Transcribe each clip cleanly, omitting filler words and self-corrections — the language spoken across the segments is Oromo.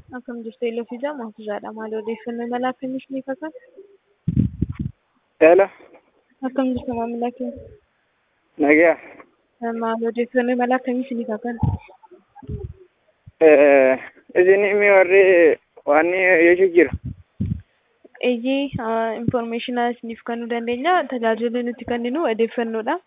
Akkam jirtu Elofiisaa Mahfuuzaadha. Maal odeeffannoo malaa akkamiif ni fakkaata? Hello, Akkam jirtu maamila keenya? nagaa. Maal odeeffannoo malaa akkamiif ni fakkaata? Isin mi warri waan yoo jira. Eeyyee information isiniif kennuu dandeenya. Tajaajilli nuti kenninu odeeffannoodha.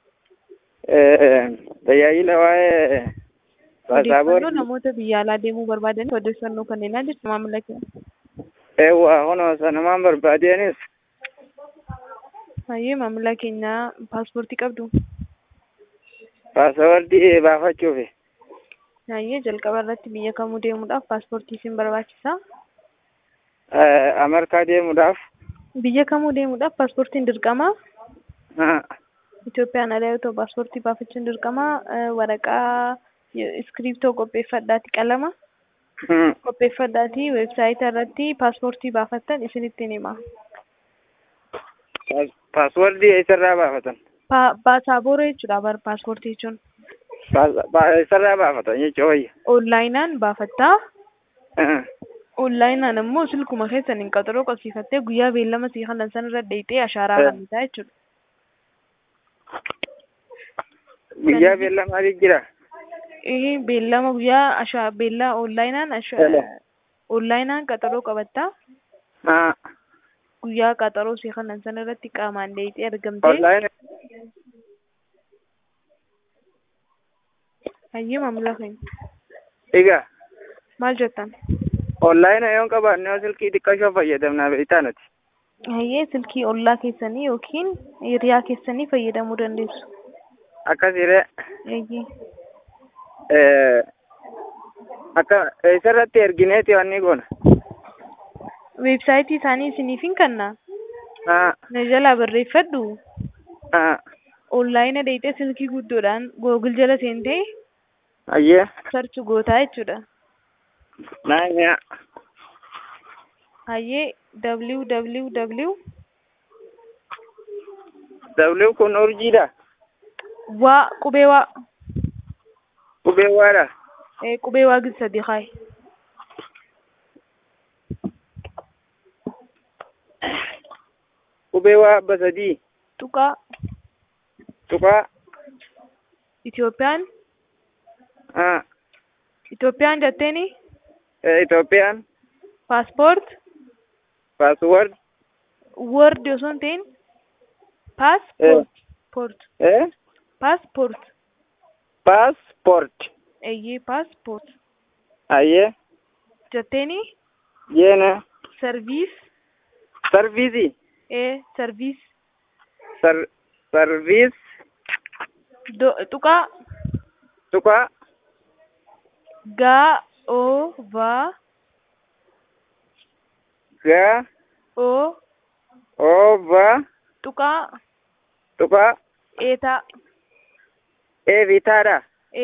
Tajaajila waa'ee Odeeffannoo paasaapooርtii. namoota biyya alaa deemuu barbaadan odeeffannoo kennina jechuudha maamila keenya. Waa kunoo sanumaan barbaadeenis Hayyee maamila keenya paaspoortii qabdu. paasaapooortii baafachuufi. Hayyee jalqaba irratti biyya kamuu deemuudhaaf paaspoortii isin barbaachisa? Ameerikaa deemuudhaaf. Biyya kamuu deemuudhaaf paaspoortiin dirqama? Ah, Itoophiyaan alaa yoo ta'u paaspoortii baafachuun dirqama. Waraqaa iskiriiptoo qopheeffadhaati qalama. Qopheeffadhaati weebsaayitii irratti paaspoortii baafattan isinittiin hima. Paaspoortii eessarraa baafatan? Baasaabooraa jechuudha paaspoortii jechuun. Eessarraa baafatan jechuudha wayya. Onlaayinaan baafattaa. Onlaayinaan immoo silkuma keessaniin qaxaroo qabsiifattee guyyaa beellama sii kanan sanarra deeyitee ashaaraa kennitaa jechuudha. Guyyaa beellamaa jira. Beellama guyyaa onlaayinaan qaxaroo qabattaa. Guyyaa qaxaroo sii kanan sanarratti qaamaan deeyitee argamtee. Online. Hayyee maamila keenya. Egaa Maal jettan? online yoon qabaanne yoo silkii xiqqashoo fayyadamnaa beektaa nuti. Hayyee silkii ollaa keessanii yookiin hiriyaa keessanii fayyadamuu dandeessu. Akkasiire Eeyyee. akka eessarratti ergineeti wanni goona. Weebsaayitii isaanii isiniif hin kennaa. Ah, Na jalaa barreeffadhu. ah, Onlaayina deeyitee silkii guddoodhaan googil jala seentee ayyee. sarchi gootaa jechuudha. Naanya. Hayyee www W kun urjiidha. waa qubee waa Qubee waadha. qubee waa sadii kaayi. Qubee waa abba sadii. Tuqaa Tuqaa. Itoophiyaan Ah, Itoophiyaan jetteeni Itoophiyaan. paaspoort Paasword. word osoo hin ta'in paaspoort paaspoort Passport. eeyyee paaspoort Ayyee. jetteeni Yeena. sarviis Serviisii. sarviis Serviis. tuqaa Tuqaa. gaa oo vaa Gaa. oo Oova. tuqaa Tuqaa. eetaa Eebitaadha.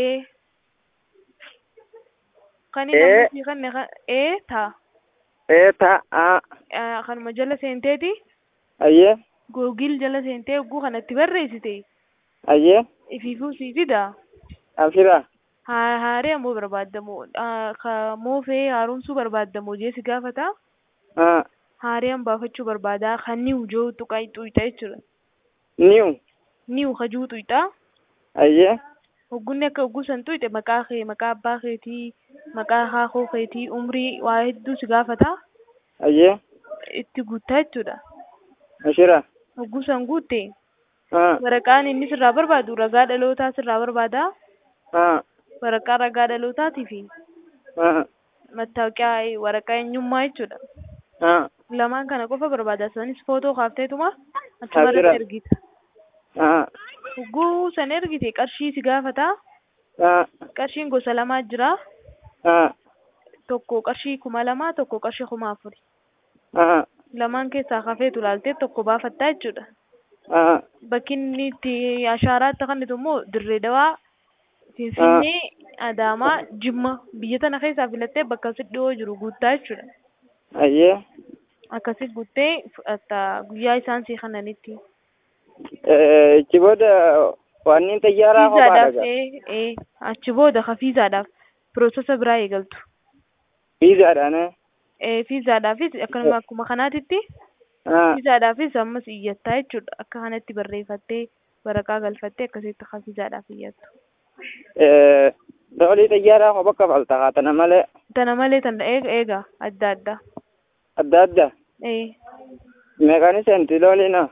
kan inni kan eetaa Eetaa. kanuma jala seenteeti Ayyee. googil jala seentee hogguu kanatti barreessite Ayyee. ifiifuu sii fida. Afira. Haaree ammoo barbaadamu moofee haaromsuu barbaadamu jeesi gaafata. Ah. Haareen baafachuu barbaada kan niu joo tuqaa xuyxa jechuudha. Niw. Niu hajuu xuyxa. Ayyee. Hoggunni akka hogguu san xuyxe maqaa kee maqaa abbaa keetii maqaa haakoo keetii umrii waa hedduu si gaafata. Ayyee. Itti guuttaa jechuudha. Ashira. Hogguu san guutte Ah. waraqaan inni sirraa barbaadu ragaa dhalootaa sirraa barbaada. Ah. Waraqaa ragaa dhalootaatii fi Ah. mattaawoqiyaa waraqaa eenyummaa jechuudha. Ah. Lamaan kana qofa barbaada. Sanis footoo kaafteetuma achumarratti Asira. ergita. Ah. Hogguu san ergite qarshii si gaafata. Ah. Qarshiin gosa lamaa jira. Ah. Tokko qarshii 2,000 tokko qarshii 4,000. Ah. Lamaan keessaa hafeetu ilaaltee tokko baafattaa jechuudha. Ah. Bakki inni itti ashaaraatti kennitu immoo Dirree Dawaa, Finfinnee, Adaamaa, Jimma biyya tana keessaa filattee bakka si dhiyoo jiru guuttaa jechuudha. Ayyee. Akkasii guuttee fudhatta guyyaa isaan sii kennanitti. Ichi booda waan xayyaaraa kophaadha. Achi booda ka fiizaadhaaf piroosesa biraa eegaltu. Fiizaadhaan. Fiizaadhaafis akkanuma akkuma kanaatitti fiizaadhaafis ammas iyyattaa jechuudha. Akka kanatti barreeffattee waraqaa galfattee akkasitti akka fiizaadhaaf iyyattu. Loolii xiyyaaraa hoo bakka faltaa tana malee. Tana malee tana eega adda addaa. Adda adda. Meeqaan seenti looliina?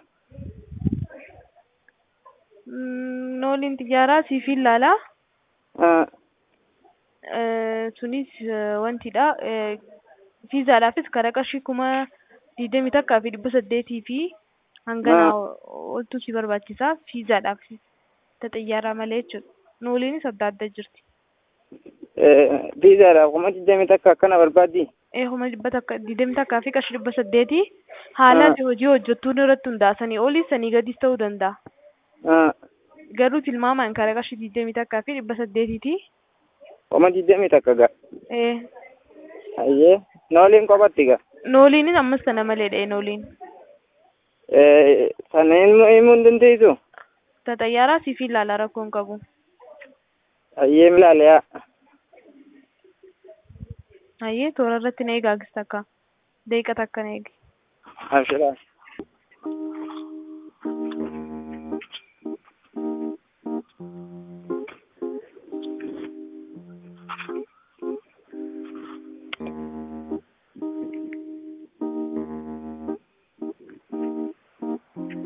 Looliin xiyyaaraa siifin ilaalaa. Sunis wantidha. Fiizaadhaafis karaa qarshii 21,800 fi hangana oltu si barbaachisa. Fiizaadhaafis xiyyaaraa malee jechuudha. Looliinis adda adda jirti. Fiizaadhaaf 21,000 akkana barbaaddi? 21,000 fi qarshii 800 haala hojii hojjettuun irratti hundaa'anii olii sanii gadis ta'uu danda'a. Garuu tilmaamaan karaa qarshii 21,000 fi 800ti. 21,000 gaa. Ayyee nooliin qophatti gaa. Nooliinis ammas kana maleedha nooliin. Sana himuu hin dandeessu? Xayyaaraa siifin ilaala rakkoon qabu. Ayyee milaaleyaa. Ayyee toora irratti na eegaa takka. Deeqa takka na eegi. Abshiraa.